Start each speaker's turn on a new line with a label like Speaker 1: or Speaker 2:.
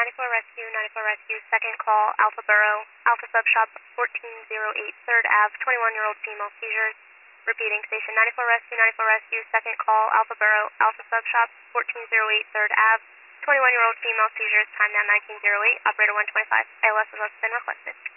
Speaker 1: 94 Rescue, 94 Rescue, second call, Alpha Borough, Alpha Sub Shop 1408 3rd Ave, 21-year-old female seizures. Repeating, station 94 Rescue, 94 Rescue, second call, Alpha Borough, Alpha Sub Shop 1408 3rd Ave, 21-year-old female seizures, time now 1908, operator 125, ALS has been requested.